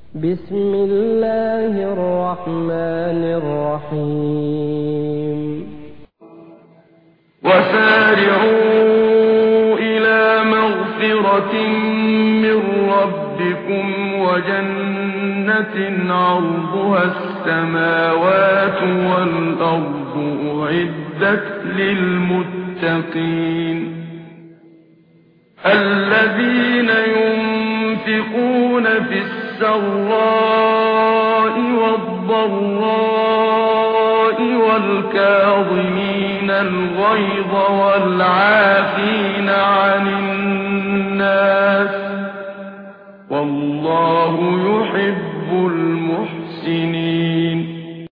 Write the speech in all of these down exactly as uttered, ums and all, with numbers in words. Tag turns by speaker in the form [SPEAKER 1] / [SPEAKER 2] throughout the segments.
[SPEAKER 1] بسم الله الرحمن الرحيم
[SPEAKER 2] وسارعوا إلى مغفرة من ربكم وجنة عرضها السماوات والأرض أعدت للمتقين الذين ينفقون في السراء والضراء والكاظمين الغيظ والعافين عن الناس والله يحب المحسنين.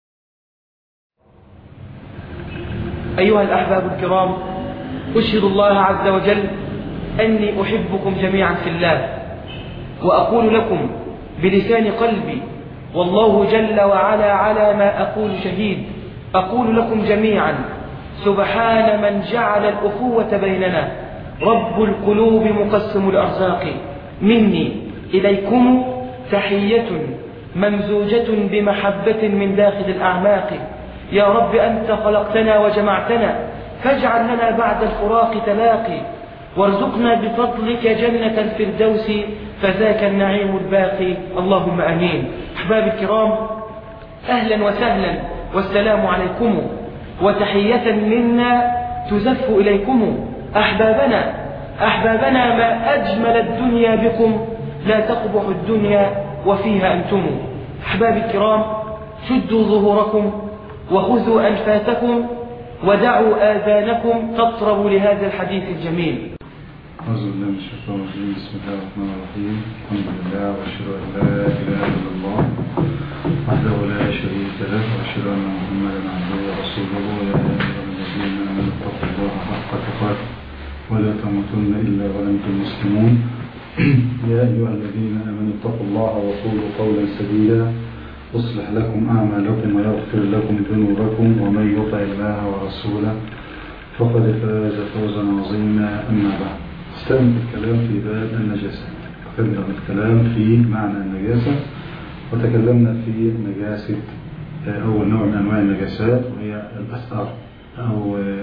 [SPEAKER 3] أيها الأحباب الكرام، أشهد الله عز وجل أني أحبكم جميعا في الله، وأقول لكم بلسان قلبي والله جل وعلا على ما أقول شهيد، أقول لكم جميعا سبحان من جعل الأخوة بيننا، رب القلوب مقسم الأرزاق، مني إليكم تحية ممزوجة بمحبة من داخل الأعماق. يا رب أنت خلقتنا وجمعتنا، فاجعل لنا بعد الفراق تلاقي، وارزقنا بفضلك جنة الفردوس فذاك النعيم الباقي، اللهم آمين. أحباب الكرام، أهلا وسهلا والسلام عليكم، وتحية منا تزف إليكم. أحبابنا أحبابنا ما أجمل الدنيا بكم، لا تقبح الدنيا وفيها أنتم. أحباب الكرام، شدوا ظهوركم وخذوا أنفاسكم ودعوا آذانكم تطرب لهذا الحديث الجميل.
[SPEAKER 4] أعوذ بالله من الشيطان الرجيم. بسم الله الرحمن الرحيم. الحمد لله وأشهد أن لا إله إلا الله وحده لا شريك له، وأشهد أن محمدا عبده ورسوله. يا أيها الذين آمنوا اتقوا الله حق تقاته ولا تموتن إلا وأنتم مسلمون. يا أيها الذين آمنوا اتقوا الله وقولوا قولا سديدا يصلح لكم أعمالكم ويغفر لكم ذنوبكم، ومن يطع الله ورسوله فقد فاز فوزا عظيما. أما بعد، استمر الكلام في باب النجاسة. تقدم الكلام في معنى النجاسة، وتكلمنا في نجاسة أول نوع من أنواع النجاسات، وهي الأثار أو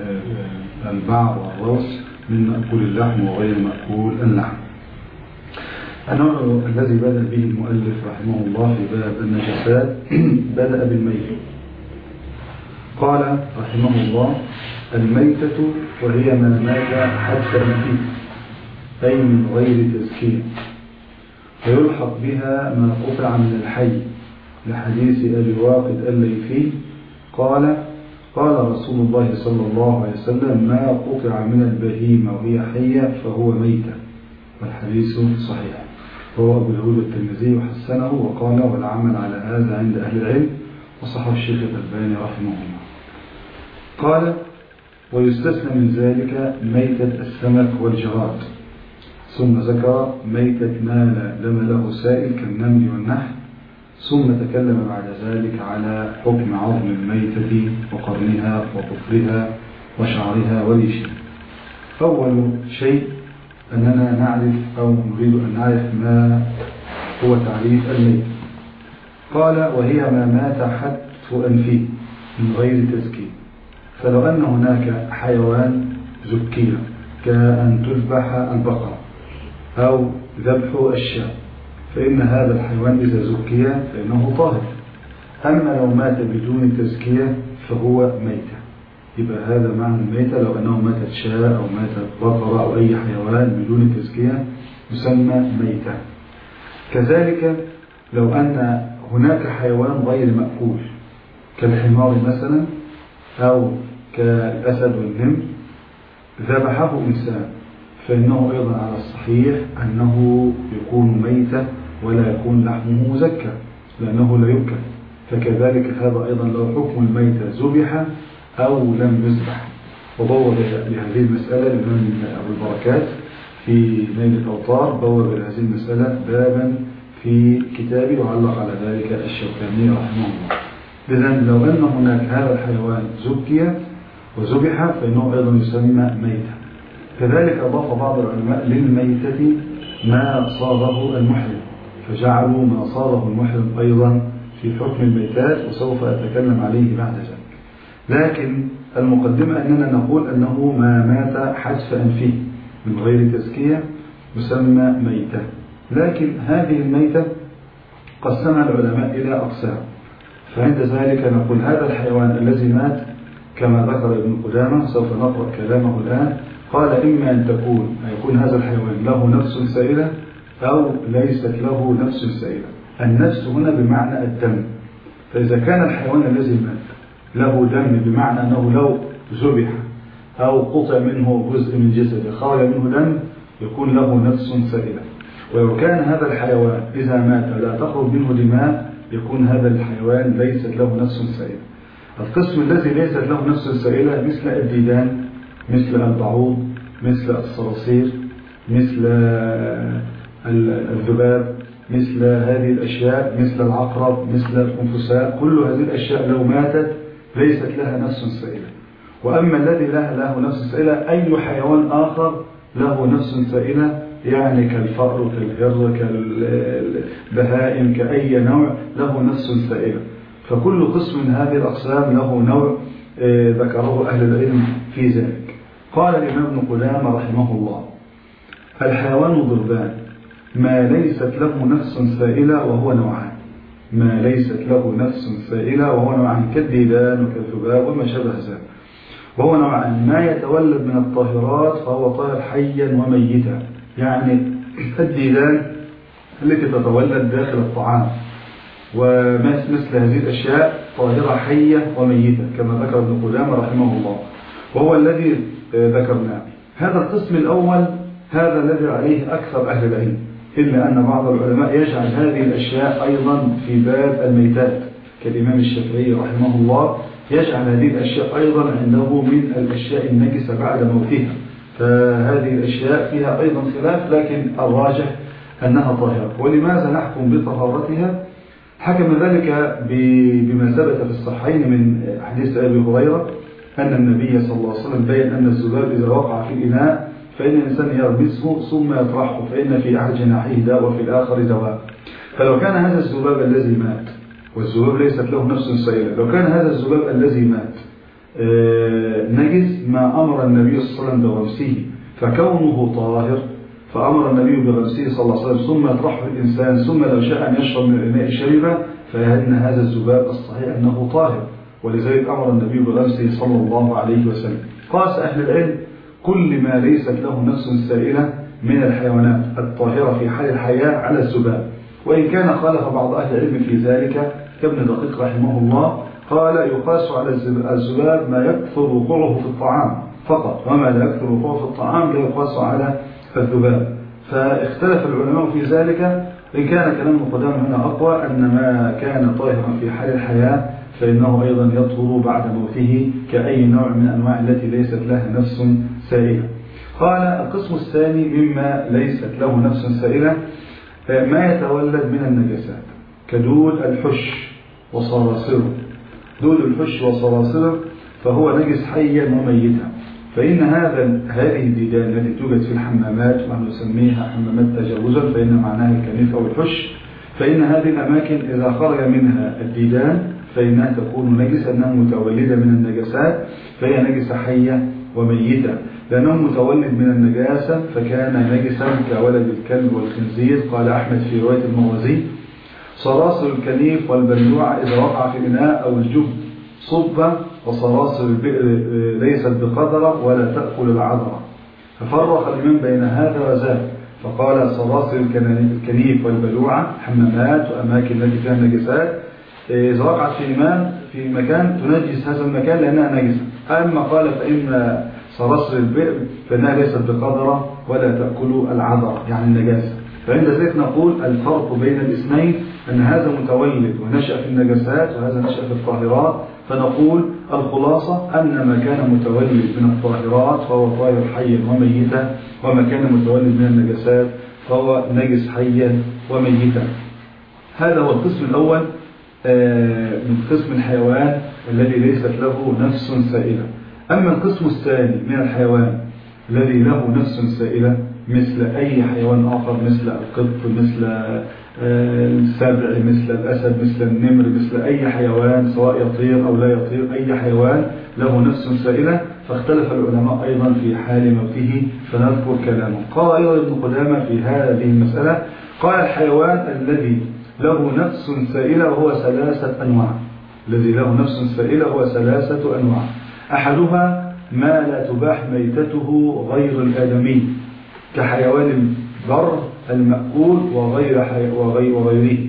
[SPEAKER 4] البعر والروس من مأكول اللحم وغير مأكول اللحم. النوع الذي بدأ به المؤلف رحمه الله في باب النجاسات بدأ بالميت. قال رحمه الله: الميتة وهي ما مات حتى فيه، أي من غير تزكية، ويلحق بها ما قطع من الحي، لحديث أبي واقد الليثي قال: قال رسول الله صلى الله عليه وسلم: ما قطع من البهيمة وهي حية فهو ميتة. والحديث صحيح، هو أبو داود الترمذي وحسنه، وقال: والعمل على هذا عند أهل العلم، وصححه الشيخ الألباني رحمه الله. قال: ويستثنى من ذلك ميتة السمك والجراد، ثم ذكر ميتة ما لم له سائل كالنمل والنحل، ثم تكلم بعد ذلك على حكم عظم الميتة وقرنها وطفلها وشعرها وريشها. أول شيء أننا نعرف أو نريد أن نعرف ما هو تعريف الميت. قال: وهي ما مات حتف أنفه من غير تزكية. فلو أن هناك حيوان زكي كأن تذبح البقرة أو ذبح الشاة، فإن هذا الحيوان إذا زكي فإنه طاهر. أما لو مات بدون تزكية فهو ميتة. يبقى هذا معنى الميتة، لو أنه ماتت شاة أو ماتت بقرة أو أي حيوان بدون تزكية يسمى ميتة. كذلك لو أن هناك حيوان غير مأكول كالحمار مثلا أو كالأسد والنمر ذبحه إنسان، فإنه أيضا على الصحيح أنه يكون ميتة ولا يكون لحمه مزكى لأنه لا يؤكل. فكذلك هذا أيضا لو حكم الميتة ذبح أو لم يذبح. وبوّب لهذه المسألة الإمام أبو البركات في نيل الأوطار، بوّب لهذه المسألة بابا في كتابه، وعلق على ذلك الشوكاني رحمه الله. إذن لو أن هناك هذا الحيوان زكي وذبح فإنه أيضا يسمى ميتة. كذلك أضاف بعض العلماء للميتة ما صاغه المحرم، فجعلوا ما صاره المحرم أيضا في حكم الميتات، وسوف أتكلم عليه بعد ذلك. لكن المقدمة أننا نقول أنه ما مات حتف أنفه من غير تزكية يسمى ميتة. لكن هذه الميتة قسمها العلماء إلى أقسام، فعند ذلك نقول هذا الحيوان الذي مات كما ذكر ابن قدامة، سوف نقرأ كلامه الآن، قال إما أن تكون يكون هذا الحيوان له نفس سائلة أو ليست له نفس سائلة. النفس هنا بمعنى الدم، فإذا كان الحيوان الذي مات له دم بمعنى أنه لو ذبح أو قطع منه جزء من جسده خرج منه دم يكون له نفس سائلة. ولو كان هذا الحيوان إذا مات لا تخرج منه دماء يكون هذا الحيوان ليست له نفس سائلة. القسم الذي ليست له نفس سائلة مثل الديدان، مثل البعوض، مثل الصراصير، مثل الذباب، مثل هذه الأشياء، مثل العقرب، مثل الخنفساء، كل هذه الأشياء لو ماتت ليست لها نفس سائلة. وأما الذي لها له نفس سائلة أي حيوان آخر له نفس سائلة، يعني كالفأر كالهر كالبهائم كأي نوع له نفس سائلة. فكل قسم من هذه الأقسام له نوع ذكره أهل العلم في ذلك. قال الإمام ابن قدامة رحمه الله: الحيوان ضربان، ما ليست له نفس سائلة وهو نوعان. ما ليست له نفس سائلة وهو نوعان كالديدان وكالذباب وما شابه ذلك. وهو نوعان: ما يتولد من الطاهرات فهو طاهر حيا وميتا، يعني الديدان التي تتولد داخل الطعام، ومثل هذه الأشياء طاهرة حية وميتة كما ذكر ابن قدامة رحمه الله، وهو الذي ذكرناه. هذا القسم الأول هذا الذي عليه أكثر أهل العلم، إلا أن بعض العلماء يجعل هذه الأشياء أيضا في باب الميتات، كالإمام الشافعي رحمه الله يجعل هذه الأشياء أيضا عنده من الأشياء النجسة بعد موتها. فهذه الأشياء فيها أيضا خلاف، لكن الراجح أنها طاهرة. ولماذا نحكم بطهارتها؟ حكم ذلك بما ثبت في الصحيحين من حديث أبي هريرة أن النبي صلى الله عليه وسلم بين أن الذباب إذا وقع في الإناء فإن الإنسان يربسه ثم يطرحه، فإن في أحد جناحيه داء وفي الآخر دواء. فلو كان هذا الذباب الذي مات، والذباب ليست له نفس سائلة، لو كان هذا الذباب الذي مات نجس ما أمر النبي صلى الله عليه وسلم بغسله، فكونه طاهر فأمر النبي بغسله صلى الله عليه وسلم ثم يطرحه الإنسان، ثم لو شاء أن يشرب من الإناء شربه، فإن هذا الذباب الصحيح أنه طاهر، ولذلك أمر النبي بغسله صلى الله عليه وسلم. قاس أهل العلم كل ما ليست له نفس سائلة من الحيوانات الطاهرة في حال الحياة على الذباب، وإن كان خالف بعض أهل العلم في ذلك كابن دقيق رحمه الله، قال يقاس على الذباب ما يكثر وقوعه في الطعام فقط، وما لا يكثر وقوعه في الطعام لا يقاس على الذباب. فاختلف العلماء في ذلك، إن كان كلام القدام هنا أقوى أن ما كان طاهرا في حال الحياة فإنه أيضا يطهر بعد موته كأي نوع من أنواع التي ليست لها نفس سائلة. قال القسم الثاني مما ليست له نفس سائلة ما يتولد من النجاسات كدود الحش وصراصره. دود الحش وصراصره فهو نجس حيا وميتا، فإن هذا هذه الديدان التي توجد في الحمامات ونحن نسميها حمامات تجاوزا فإن معناها الكنيف أو الحش، فإن هذه الأماكن إذا خرج منها الديدان فإنها تكون نجسة، أنها متولدة من النجاسات، فهي نجسة حية وميتة، لأنه متولد من النجاسة فكان نجسا كولد الكلب والخنزير. قال أحمد في رواية المغازي: صراصر الكنيف والبلوع إذا وقع في الإناء أو الجب صب، وصراصر البئر ليست بقدرة ولا تأكل العذرة. ففرق الإمام بين هذا وذاك، فقال صراصر الكنيف والبلوعة حمامات وأماكن التي فيها النجسات إذا وقعت في إيمان في مكان تنجس هذا المكان لأنها نجسة. أما قال فإن صراصر البئر فإنها ليست بقدرة ولا تأكل العذرة يعني النجاسة. فعند ذلك نقول الفرق بين الاثنين أن هذا متولد ونشأ في النجاسات وهذا نشأ في الطاهرات، فنقول الخلاصة أن ما كان متولد من الطاهرات فهو طاهر حيا وميتا، وما كان متولد من النجاسات فهو نجس حيا وميتا. هذا هو القسم الأول من قسم الحيوان الذي ليست له نفس سائلة. أما القسم الثاني من الحيوان الذي له نفس سائلة مثل أي حيوان آخر، مثل القط، مثل السبع مثل الأسد مثل النمر مثل أي حيوان سواء يطير أو لا يطير، أي حيوان له نفس سائلة. فاختلف العلماء أيضا في حال موته، فنذكر كلامه. قال أيضا ابن قدامة في هذه المسألة، قال الحيوان الذي له نفس سائلة وهو ثلاثة أنواع. الذي له نفس سائلة هو ثلاثة أنواع. أحدها ما لا تباح ميتته غير الآدمي كحيوان البر المأكول وغير حي... وغير وغيره،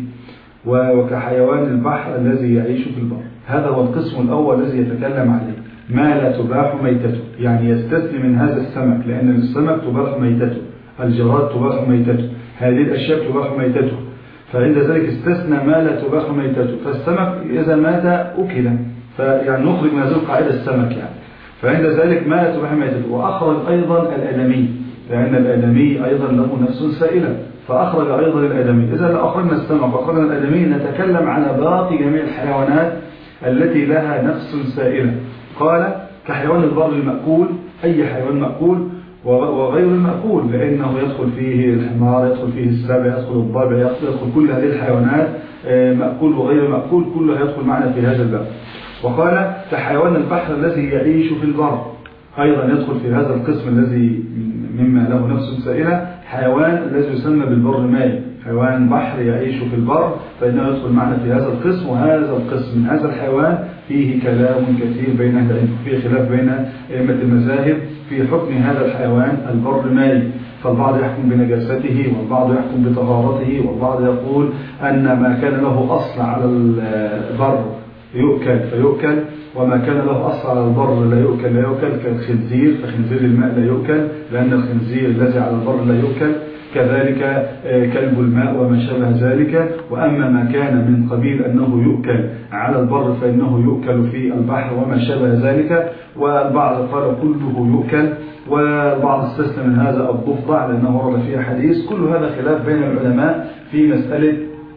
[SPEAKER 4] وكحيوان البحر الذي يعيش في البر. هذا هو القسم الأول الذي يتكلم عليه، ما لا تباح ميتته، يعني يستثني من هذا السمك، لأن السمك تباح ميتته، الجراد تباح ميتته، هذه الأشياء تباح ميتته. فعند ذلك استثنى ما لا تباح ميتته. فالسمك إذا مات أكل، فيعني نخرج من هذه القاعدة السمك يعني. فعند ذلك ما لا تباح ميتته. وأخرج أيضا الآدمي، لأن الآدمي أيضا له نفس سائلة، فأخرج أيضا الآدمي. إذا لا أخرجنا السمك وأخرجنا الآدمي نتكلم على باقي جميع الحيوانات التي لها نفس سائلة. قال كحيوان البر المأكول، أي حيوان مأكول وغير المأكول، لأنه يدخل فيه الحمار، يدخل فيه السبع، يدخل الضبع، يدخل كل هذه الحيوانات، مأكول وغير مأكول كلها يدخل معنا في هذا الباب. وقال كحيوان البحر الذي يعيش في البر، أيضا يدخل في هذا القسم الذي مما له نفس سائلة، حيوان الذي يسمى بالبر مائي، حيوان بحر يعيش في البر، فإنه يدخل معنا في هذا القسم. وهذا القسم من هذا الحيوان فيه كلام كثير بين أهل العلم، فيه خلاف بين أئمة المذاهب في حكم هذا الحيوان البر مائي. فالبعض يحكم بنجاسته، والبعض يحكم بطهارته، والبعض يقول أن ما كان له أصل على البر يؤكل فيؤكل، وما كان له أصل على البر لا يؤكل لا يؤكل، كالخنزير، فخنزير الماء لا يؤكل لأن الخنزير الذي على البر لا يؤكل، كذلك كلب الماء وما شابه ذلك. وأما ما كان من قبيل أنه يؤكل على البر فإنه يؤكل في البحر وما شابه ذلك. والبعض قال كله يؤكل، والبعض استثنى من هذا الضفدع لأنه ورد فيها حديث. كل هذا خلاف بين العلماء في مسألة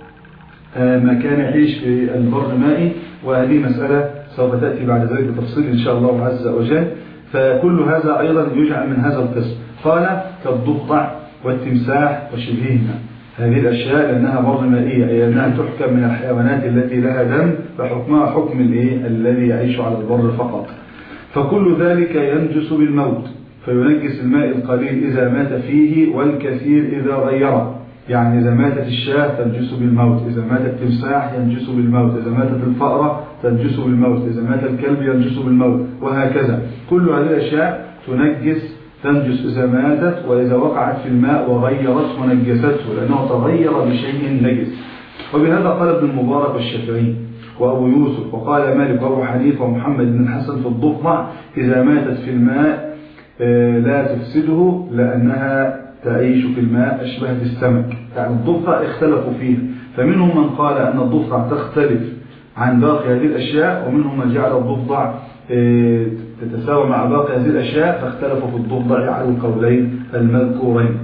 [SPEAKER 4] ما كان يعيش في البر المائي، وهذه مسألة سوف تأتي بعد ذلك بتفصيل إن شاء الله عز وجل. فكل هذا أيضا يجعل من هذا القسم. قال كالضفدع والتمساح وشبههما، هذه الأشياء لأنها بر مائية، أي أنها تحكم من الحيوانات التي لها دم، فحكمها حكم الإيه الذي يعيش على البر فقط. فكل ذلك ينجس بالموت، فينجس الماء القليل إذا مات فيه والكثير إذا غيره. يعني إذا ماتت الشاة تنجس بالموت، إذا مات التمساح ينجس بالموت، إذا ماتت الفأرة تنجس بالموت، إذا مات الكلب ينجس بالموت، وهكذا. كل هذه الأشياء تنجس تنجس إذا ماتت، وإذا وقعت في الماء وغيرته ونجسته، لأنه تغير بشيء نجس. وبهذا قال ابن المبارك والشافعي وأبو يوسف، وقال مالك وأبو حنيفة ومحمد بن الحسن في الضفدع إذا ماتت في الماء لا تفسده لأنها تعيش في الماء أشبه السمك. يعني الضفدع اختلفوا فيه، فمنهم من قال أن الضفدع تختلف عن باقي هذه الأشياء، ومنهم من جعل الضفدع تتساوى مع باقي هذه الأشياء، فاختلفوا في الضفدع على القولين المذكورين.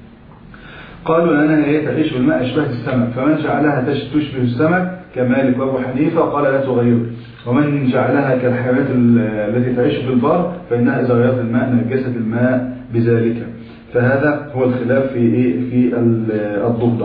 [SPEAKER 4] قالوا أنها هي تعيش بالماء أشبه السمك، فمن جعلها تشبه السمك كمالك وأبو حنيفة قال لا تغير، ومن جعلها كالحيوانات التي تعيش في البر فإنها إذا غيرت الماء نجست الماء بذلك. فهذا هو الخلاف في في الضفدع.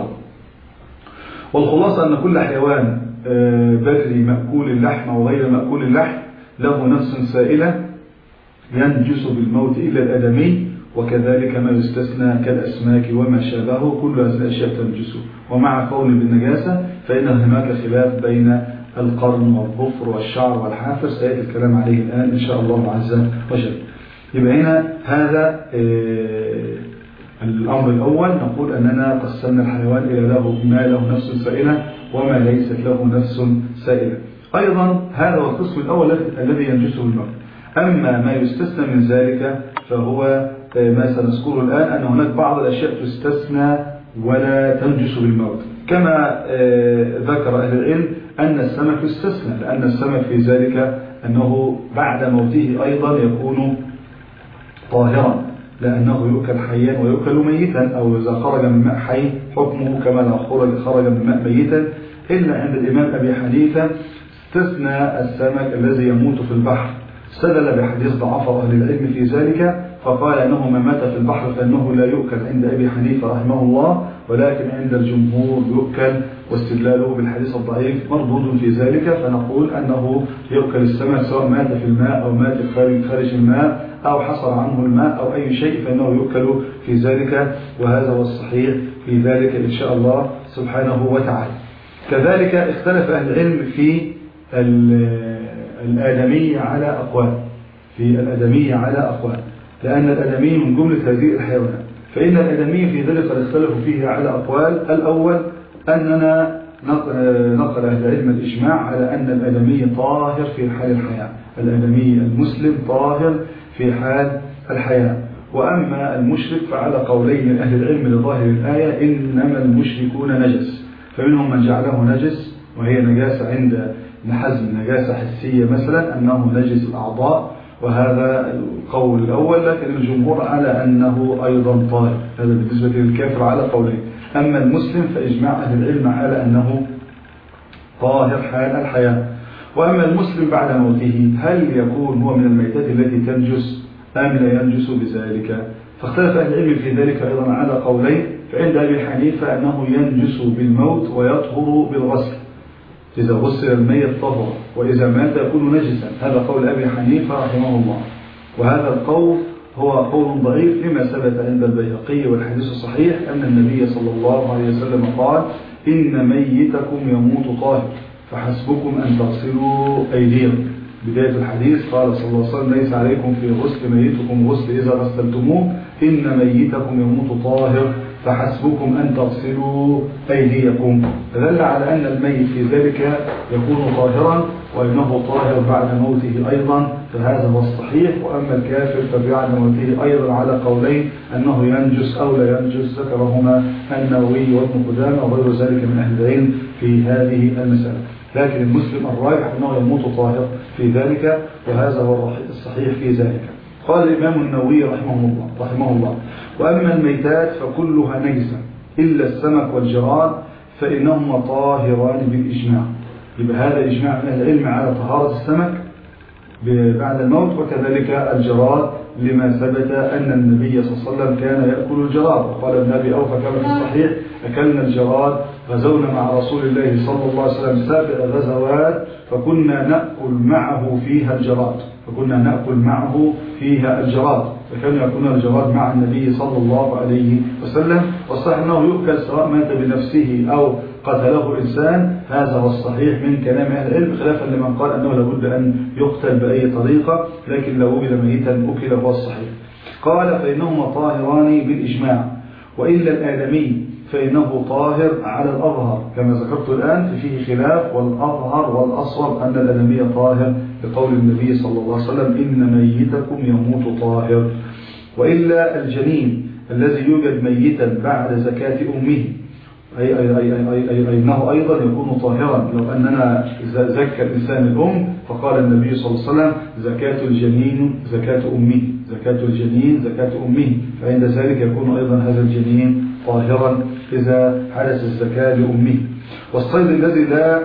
[SPEAKER 4] والخلاصة أن كل حيوان بري مأكول اللحم أو غير مأكول اللحم له نفس سائلة ينجس بالموت إلا الآدمي، وكذلك ما يستثنى كالأسماك وما شابهه، كل هذه الأشياء تنجس. ومع قول بالنجاسة فإن هناك خلاف بين القرن والظفر والشعر والحافر، سيأتي الكلام عليه الآن إن شاء الله عز وجل. يبقى هنا هذا الأمر الأول، نقول أننا قسمنا الحيوان إلى له ما له نفس سائلة وما ليست له نفس سائلة. أيضا هذا هو القسم الأول الذي ينجسه الموت. أما ما يستثنى من ذلك فهو ما سنذكره الآن، أن هناك بعض الأشياء تستثنى ولا تنجس بالموت، كما ذكر أهل العلم أن السمك يستثنى، لأن السمك في ذلك أنه بعد موته أيضا يكون طاهرا، لأنه يؤكل حيا ويؤكل ميتا، أو إذا خرج من ماء حي حكمه كما لو خرج من ماء ميتا. إلا عند الإمام أبي حنيفة استثنى السمك الذي يموت في البحر، استدل بحديث ضعفه أهل العلم في ذلك، فقال أنه ما مات في البحر فإنه لا يؤكل عند أبي حنيفة رحمه الله. ولكن عند الجمهور يؤكل، واستدلاله بالحديث الضعيف مردود في ذلك، فنقول أنه يؤكل السمك سواء مات في الماء أو مات خارج الماء أو حصل عنه الماء أو أي شيء، فإنه يؤكل في ذلك، وهذا هو الصحيح في ذلك إن شاء الله سبحانه وتعالى. كذلك اختلف أهل العلم في الآدمي على أقوال، في الآدمي على أقوال، لأن الآدمي من جملة هذه الحيوانات، فإن الآدمي في ذلك قد اختلفوا فيه على أقوال. الأول أننا نقل أهل العلم الإجماع على أن الآدمي طاهر في حال الحياة، الآدمي المسلم طاهر في حال الحياة. وأما المشرك فعلى قولين من أهل العلم لظاهر الآية إنما المشركون نجس، فمنهم من جعله نجس وهي نجاسة عند ابن حزم نجاسة حسية مثلا أنه نجس الأعضاء، وهذا القول الأول، لكن الجمهور على أنه أيضا طاهر، هذا بالنسبة للكافر على قولين. أما المسلم فإجماع أهل العلم على أنه طاهر حال الحياة. وأما المسلم بعد موته هل يكون هو من الميتات التي تنجس أم لا ينجس بذلك؟ فاختلف أهل العلم في ذلك أيضا على قولين. فعند أبي حنيفة أنه ينجس بالموت ويطهر بالغسل، إذا غسل الميت طهر، وإذا مات يكون نجسا، هذا قول أبي حنيفة رحمه الله. وهذا القول هو قول ضعيف لما ثبت عند البيهقي والحديث الصحيح أن النبي صلى الله عليه وسلم قال إن ميتكم يموت طاهر فحسبكم أن تغسلوا أيديكم. بداية الحديث قال صلى الله عليه وسلم ليس عليكم في غسل ميتكم غسل إذا غسلتموه إن ميتكم يموت طاهر فحسبكم أن تغسلوا أيديكم، فدل على أن الميت في ذلك يكون طاهرا وإنه طاهر بعد موته أيضا، فهذا هو الصحيح. وأما الكافر فبعد موته أيضا على قولين أنه ينجس أو لا ينجس، ذكرهما النووي وابن قدامة وغير ذلك من أهل العلم في هذه المسألة. لكن المسلم الراجح أنه يموت طاهر في ذلك، وهذا هو الصحيح في ذلك. قال الإمام النووي رحمه الله رحمه الله وأما الميتات فكلها نجسة إلا السمك والجراد فإنهما طاهران بالإجماع. يبقى هذا إجماع من أهل العلم على طهارة السمك بعد الموت، وكذلك الجراد لما ثبت أن النبي صلى الله عليه وسلم كان يأكل الجراد، وقال النبي أوفى كما في الصحيح أكلنا الجراد، غزونا مع رسول الله صلى الله عليه وسلم سابع غزوات فكنا نأكل معه فيها الجراد فكنا نأكل معه فيها الجراد فكانوا يأكلون الجراد مع النبي صلى الله عليه وسلم. والصحيح أنه يؤكل سواء مات بنفسه أو قتله إنسان، هذا هو الصحيح من كلام أهل العلم، خلافا لمن قال أنه لابد أن يقتل بأي طريقة، لكن لو وجد ميتا أكل هو الصحيح. قال فإنهما طاهران بالإجماع، وإلا الآدمي فإنه طاهر على الأظهر كما ذكرت الآن، فيه خلاف، والأظهر والأصوب أن الآدمي طاهر بقول النبي صلى الله عليه وسلم إن ميتكم يموت طاهر. وإلا الجنين الذي يوجد ميتا بعد زكاة أمه أي, أي, أي, أي, أي, أي أنه أيضا يكون طاهرا. لو أننا زكى الإنسان الأم فقال النبي صلى الله عليه وسلم زكاة الجنين زكاة أمه زكاة الجنين زكاة أمه، فعند ذلك يكون أيضا هذا الجنين طاهرا إذا حدث الزكاة لأمه. والصيد الذي لا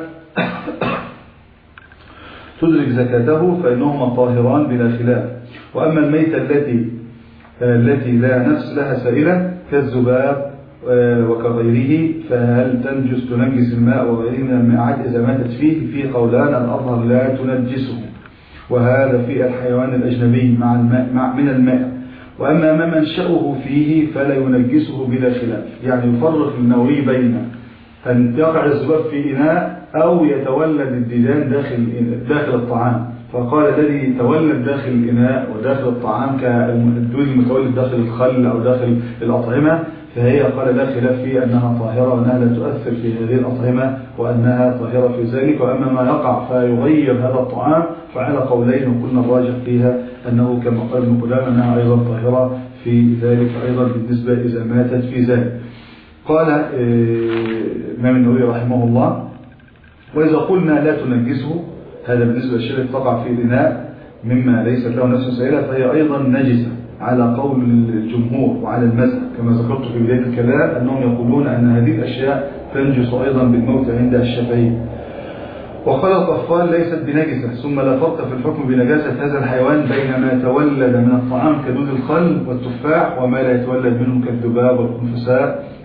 [SPEAKER 4] تدرك زكاته فإنهما طاهران بلا خلاف. وأما الميتة التي التي لا نفس لها سائلة كالذباب وكغيره فهل تنجس تنجس الماء وغيره من المائعات إذا ماتت فيه؟ في قولان، الأظهر لا تنجسه، وهذا في الحيوان الأجنبي مع الماء مع من الماء. وأما ما منشأه فيه فلا ينجسه بلا خلاف. يعني يفرق النووي بين أن يقع الذباب في إناء أو يتولد الديدان داخل داخل الطعام، فقال الذي يتولد داخل الإناء وداخل الطعام كالدود المتولد داخل الخل أو داخل الأطعمة، فهي قال لا خلاف في أنها طاهرة وأنها لا تؤثر في هذه الأطعمة وأنها طاهرة في ذلك. وأما ما يقع فيغير هذا الطعام فعلى قولين، وقلنا الراجح فيها أنه كما قال ابن قدامة أنها أيضا طاهرة في ذلك أيضا بالنسبة إذا ماتت في ذلك. قال الإمام النووي رحمه الله وإذا قلنا لا تنجسه، هذا بالنسبة للشيء تقع في الإناء مما ليس له نفس سائلة فهي أيضا نجسة على قول الجمهور وعلى المذهب، كما ذكرت في بداية الكلام أنهم يقولون أن هذه الأشياء تنجس أيضا بالموت عند الشافعي. وقال القفال ليست بنجسة، ثم لا فرق في الحكم بنجاسة هذا الحيوان بين ما تولد من الطعام كدود الخل والتفاح وما لا يتولد منه كالذباب والخنفساء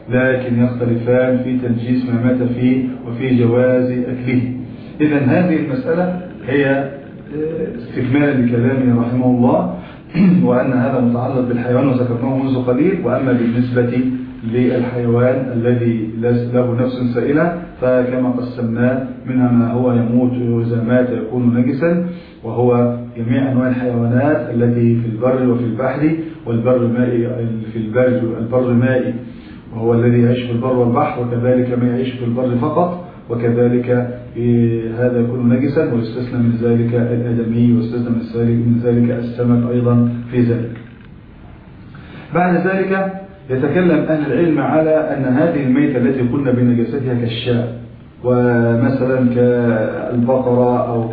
[SPEAKER 4] لكن يختلفان في تنجيس ما مات فيه وفي جواز أكله. إذن هذه المسألة هي استكمالا لكلامه رحمه الله، وأن هذا متعلق بالحيوان وذكرناه منذ قليل. وأما بالنسبة للحيوان الذي له نفس سائلة فكما قسمناه منها ما هو يموت وإذا مات يكون نجسا، وهو جميع أنواع الحيوانات التي في البر وفي البحر، والبر مائي في البر البر مائي وهو الذي يعيش في البر والبحر، وكذلك ما يعيش في البر فقط، وكذلك هذا يكون نجسا، ويستثنى من ذلك الآدمي، ويستثنى من ذلك السمك أيضا في ذلك. بعد ذلك يتكلم أهل العلم على أن هذه الميتة التي قلنا بنجاستها كالشاة ومثلا كالبقرة أو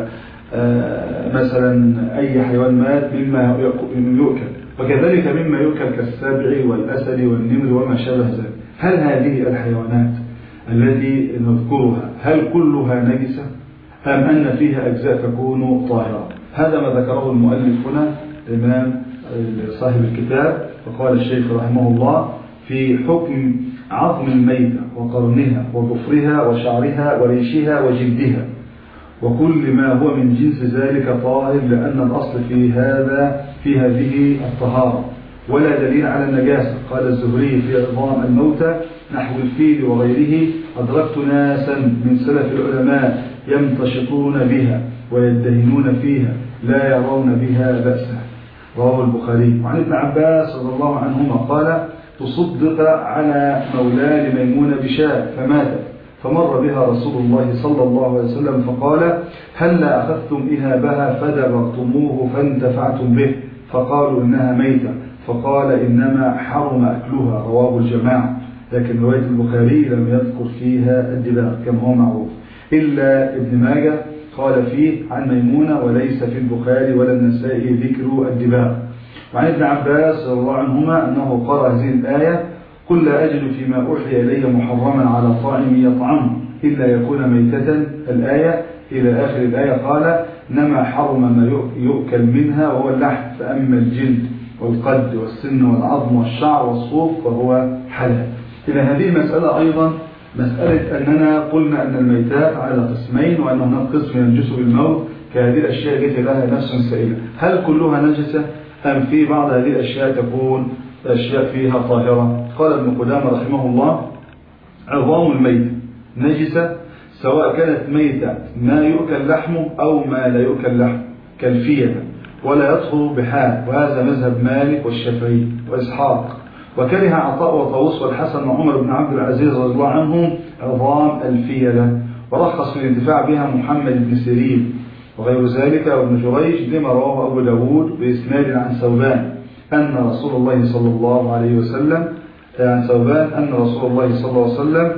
[SPEAKER 4] كمثلا أي حيوان مات مما يؤكل، وكذلك مما يؤكل كالسبع والأسد والنمر وما شابه ذلك. هل هذه الحيوانات التي نذكرها هل كلها نجسة أم أن فيها أجزاء تكون طاهرة؟ هذا ما ذكره المؤلف هنا الإمام صاحب الكتاب. فقال الشيخ رحمه الله في حكم عظم الميتة وقرنها وضفرها وشعرها وريشها وجلدها وكل ما هو من جنس ذلك طاهر، لأن الأصل في هذا في هذه الطهارة ولا دليل على النجاسة. قال الزهري في عظام الموتى نحو الفيل وغيره: أدركت ناسا من سلف العلماء يمتشطون بها ويدهنون فيها لا يرون بها بأسا. رواه البخاري. وعن ابن عباس رضي الله عنهما قال: تصدق على مولاه لميمونة بشاة فماتت، فمر بها رسول الله صلى الله عليه وسلم فقال: هلا أخذتم إهابها فدبغتموه فانتفعتم به؟ فقالوا إنها ميتة، فقال: إنما حرم أكلها. رواه الجماعة. لكن رواية البخاري لم يذكر فيها الدباغ كما هو معروف، إلا ابن ماجه قال فيه عن ميمونة، وليس في البخاري ولا النسائي ذكر الدباغ. وعن ابن عباس رضي الله عنهما أنه قرأ هذه الآية: قل لا أجد فيما أوحي إلي محرما على طاعم يطعمه إلا يكون ميتة، الآية إلى آخر الآية. قال: إنما حرم ما يؤكل منها وهو اللحم، فأما الجلد والقد والسن والعظم والشعر والصوف فهو حلال. إلى هذه المسألة أيضا مسألة أننا قلنا أن الميتات على قسمين، وأن هناك قسم ينجس بالموت كهذه الأشياء التي لها نفس سائلة. هل كلها نجسة أم في بعض هذه الأشياء تكون أشياء فيها طاهرة؟ قال ابن قدامة رحمه الله: عظام الميت نجسة سواء كانت ميتة ما يؤكل لحمه أو ما لا يؤكل لحمه كالفية، ولا يطهر بحال، وهذا مذهب مالك والشافعي وإسحاق. وكره عطاء وطاووس والحسن وعمر بن عبد العزيز رضي الله عنهم عظام الفيلة، ورخص في الانتفاع بها محمد بن سيرين وغير ذلك وابن جريج، لما رواه أبو داود بإسناد عن ثوبان أن رسول الله صلى الله عليه وسلم عن ثوبان أن رسول الله صلى الله عليه وسلم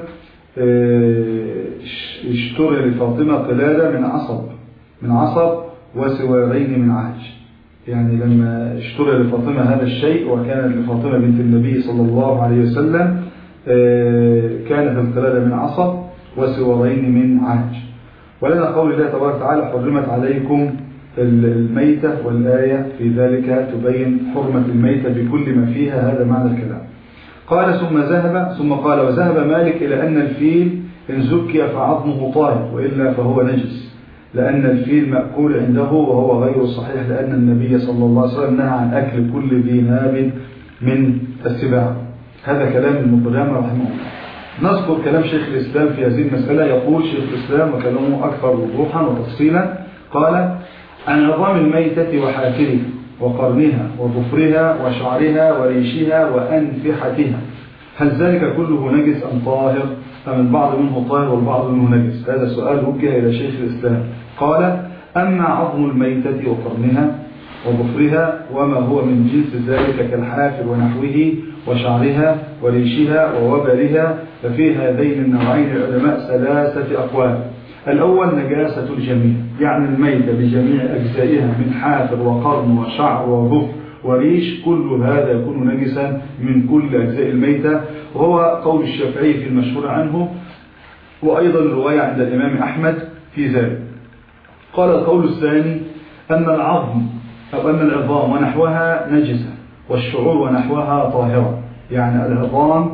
[SPEAKER 4] اشترى لفاطمة قلادة من عصب من عصب وسوارين من عاج. يعني لما اشترى لفاطمة هذا الشيء، وكانت لفاطمة بنت النبي صلى الله عليه وسلم كانت القلادة من عصب وسوارين من عاج. ولنا قول الله تبارك وتعالى: حرمت عليكم الميتة، والآية في ذلك تبين حرمة الميتة بكل ما فيها. هذا معنى الكلام. قال: ثم ذهب ثم قال: وذهب مالك إلى أن الفيل إن زكي فعظمه طاهر، وإلا فهو نجس، لأن الفيل مأكول عنده، وهو غير صحيح، لأن النبي صلى الله عليه وسلم نهى عن أكل كل ذي ناب من السباع. هذا كلام ابن قدامة رحمه الله. نذكر كلام شيخ الإسلام في هذه المسألة. يقول شيخ الإسلام وكلامه أكثر وضوحا وتفصيلا: قال: عن عظام الميتة وحافرها وقرنها وضفرها وشعرها وريشها وأنفحتها، هل ذلك كله نجس أم طاهر، أم البعض منه طاهر والبعض منه نجس؟ هذا سؤال وجه إلى شيخ الإسلام. قال: أما عظم الميتة وقرنها وضفرها وما هو من جنس ذلك كالحافر ونحوه وشعرها وريشها ووبرها، ففي هذين النوعين العلماء ثلاثة أقوال. الأول نجاسة الجميع، يعني الميتة بجميع أجزائها من حافر وقرن وشعر وضفر وريش، كل هذا يكون نجسا من كل أجزاء الميتة، وهو قول الشافعي في المشهور عنه، وأيضا رواية عند الإمام أحمد في ذلك. قال: القول الثاني أن العظم أو أن العظام ونحوها نجسة، والشعور ونحوها طاهرة. يعني العظام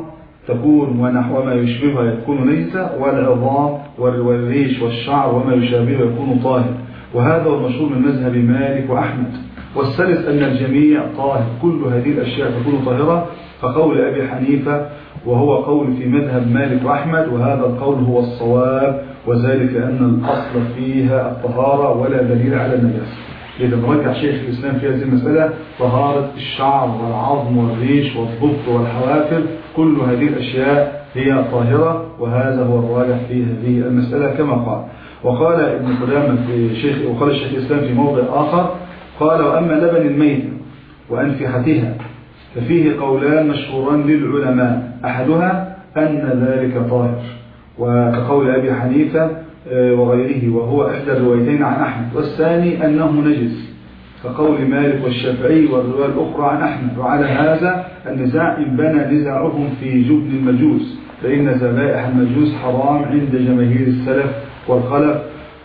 [SPEAKER 4] تكون ونحو ما يشبهها يكون نجسة، والعظام والريش والشعر وما يشابهه يكون طاهر. وهذا هو المشهور من مذهب مالك وأحمد. والثالث أن الجميع طاهر، كل هذه الأشياء تكون طاهرة، فقول أبي حنيفة وهو قول في مذهب مالك وأحمد، وهذا القول هو الصواب، وذلك أن الأصل فيها الطهارة ولا دليل على النجاسة. إذا رجع شيخ الإسلام في هذه المسألة طهارة الشعر والعظم والريش والضفر والحوافر، كل هذه الأشياء هي طاهرة، وهذا هو الراجح في هذه المسألة كما قال. وقال ابن قدامة في شيخ وقال الشيخ الإسلام في موضع آخر قال: وأما لبن الميت وأنفحتها ففيه قولان مشهوران للعلماء، أحدها أن ذلك طاهر، وكقول أبي حنيفة وغيره وهو إحدى الروايتين عن أحمد، والثاني أنه نجس كقول مالك والشافعي والرواية الأخرى عن أحمد. وعلى هذا النزاع إن بنى نزاعهم في جبن المجوس، فإن ذبائح المجوس حرام عند جماهير السلف والخلف،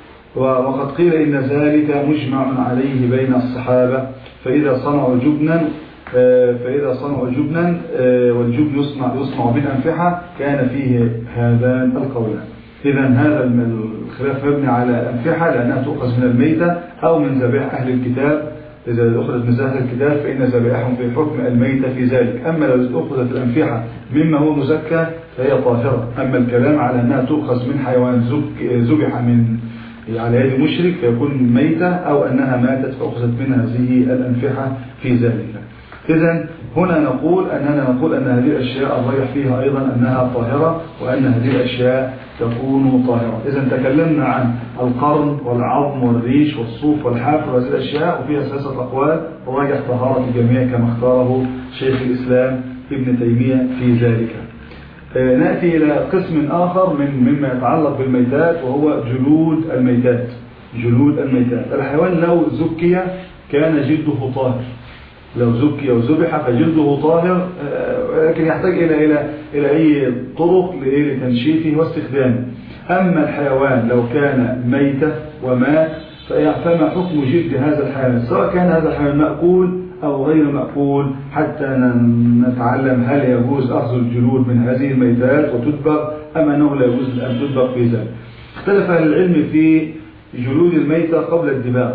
[SPEAKER 4] وقد قيل إن ذلك مجمع عليه بين الصحابة، فإذا صنعوا جبنا فإذا صنعوا جبنا والجبن يصنع يصنع بالأنفحة كان فيه هذان القولان. إذا هذا الخلاف مبني على الأنفحة لأنها تؤخذ من الميتة أو من ذبائح أهل الكتاب. إذا أخذت من أهل الكتاب فإن ذبائحهم في حكم الميتة في ذلك. أما لو أخذت الأنفحة مما هو مزكى فهي طاهرة. أما الكلام على أنها تؤخذ من حيوان ذبح من على يد مشرك فيكون ميتة، أو أنها ماتت فأخذت من هذه الأنفحة في ذلك. إذن هنا نقول أننا نقول أن هذه الأشياء الراجح فيها أيضا أنها طاهرة، وأن هذه الأشياء تكون طاهرة. إذن تكلمنا عن القرن والعظم والريش والصوف والحافر وهذه الأشياء، وفيها ثلاثة أقوال وراجح طهارة الجميع كما اختاره شيخ الإسلام ابن تيمية في ذلك. نأتي إلى قسم آخر من مما يتعلق بالميتات، وهو جلود الميتات. جلود الميتات، الحيوان لو زكي كان جلده طاهر، لو زكي وذبح فجلده طاهر، لكن يحتاج إلى إلى إلى أي طرق لتنشيفه واستخدامه. أما الحيوان لو كان ميتة ومات فما حكم جلد هذا الحيوان، سواء كان هذا الحيوان مأكول أو غير مأكول، حتى نتعلم هل يجوز أخذ الجلود من هذه الميتات وتدبغ أم أنه لا يجوز أن تدبغ في ذلك. اختلف أهل العلم في جلود الميتة قبل الدباغ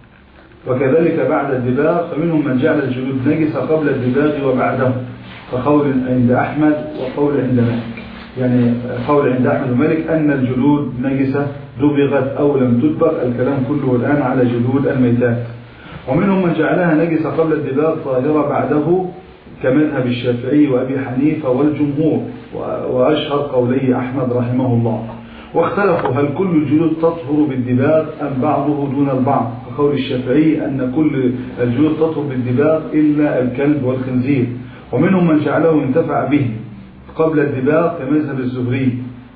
[SPEAKER 4] وكذلك بعد الدباغ، فمنهم من جعل الجلود نجسة قبل الدباغ وبعده، فقول عند أحمد وقول عند مالك. يعني قول عند أحمد ومالك أن الجلود نجسة دبغت أو لم تدبغ، الكلام كله الآن على جلود الميتات. ومنهم من جعلها نجسة قبل الدباغ طاهرة بعده كمذهب الشافعي وأبي حنيفة والجمهور، وأشهر قولي أحمد رحمه الله. واختلفوا هل كل الجلود تطهر بالدباغ أم بعضه دون البعض، فقول الشافعي أن كل الجلود تطهر بالدباغ إلا الكلب والخنزير. ومنهم من جعله ينتفع به قبل الدباغ كمذهب الزهري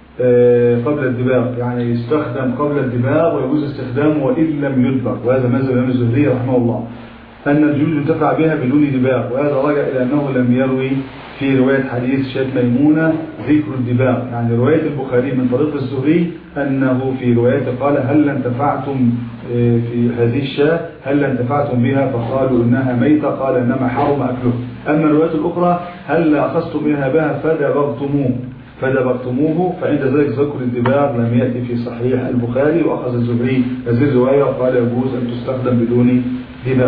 [SPEAKER 4] قبل الدباغ، يعني يستخدم قبل الدباغ ويجوز استخدامه وإن لم يدبغ، وهذا مذهب الإمام الزهري رحمه الله، أن الجلود ينتفع بها بدون دباغ. وهذا رجع إلى أنه لم يروي في رواية حديث شاة ميمونة ذكر الدباغ، يعني رواية البخاري من طريق الزهري أنه في روايته قال هل انتفعتم في هذه الشاة هل انتفعتم بها، فقالوا إنها ميتة، قال إنما حرم أكله. أما الرواية الأخرى هل أخذتم منها بها فدبغتموه فدبغتموه فعند ذلك ذكر الدباغ لم يأتي في صحيح البخاري، وأخذ الزهري هذه الرواية وقال يجوز أن تستخدم بدون دباغ.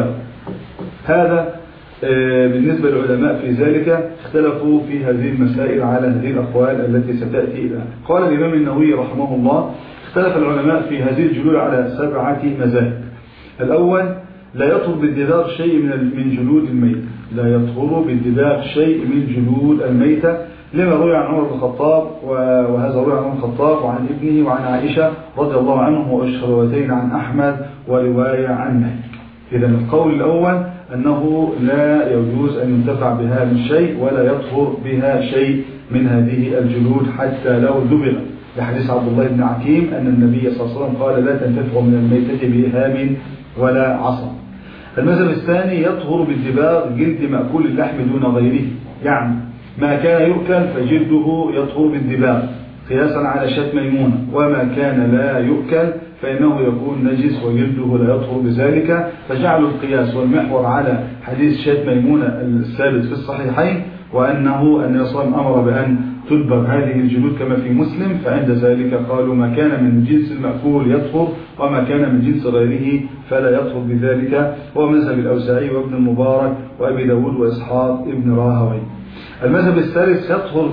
[SPEAKER 4] هذا بالنسبة للعلماء في ذلك اختلفوا في هذه المسائل على هذه الأقوال التي ستأتي الآن. قال الإمام النووي رحمه الله اختلف العلماء في هذه الجلود على سبعة مذاهب. الأول لا يطهر بالدباغ شيء من جلود الميتة، لا يطهر بالدباغ شيء من جلود الميتة، لما روي عن عمر بن الخطاب، وهذا روي عن عمر بن الخطاب وعن ابنه وعن عائشة رضي الله عنهم، وأشهر روايتين عن أحمد ورواية عن مالك. إذا القول الأول أنه لا يجوز أن ينتفع بها من شيء ولا يطهر بها شيء من هذه الجلود حتى لو دبغ، لحديث عبد الله بن عكيم أن النبي صلى الله عليه وسلم قال لا تنتفع من الميتة بإهام ولا عصا. المذهب الثاني يطهر بالدباغ جلد مأكول اللحم دون غيره، يعني ما كان يؤكل فجلده يطهر بالدباغ قياسا على شاة ميمونة، وما كان لا يؤكل فإنه يكون نجس وجلده لا يطهر بذلك، فجعلوا القياس والمحور على حديث شاة ميمونة الثابت في الصحيحين، وأنه أن الرسول أمر بأن تدبر هذه الجلود كما في مسلم، فعند ذلك قالوا ما كان من جنس المأكول يطهر وما كان من جنس غيره فلا يطهر بذلك. هو مذهب الأوزاعي وابن المبارك وأبي داود وإسحاق ابن راهوي. المذهب الثالث يطهر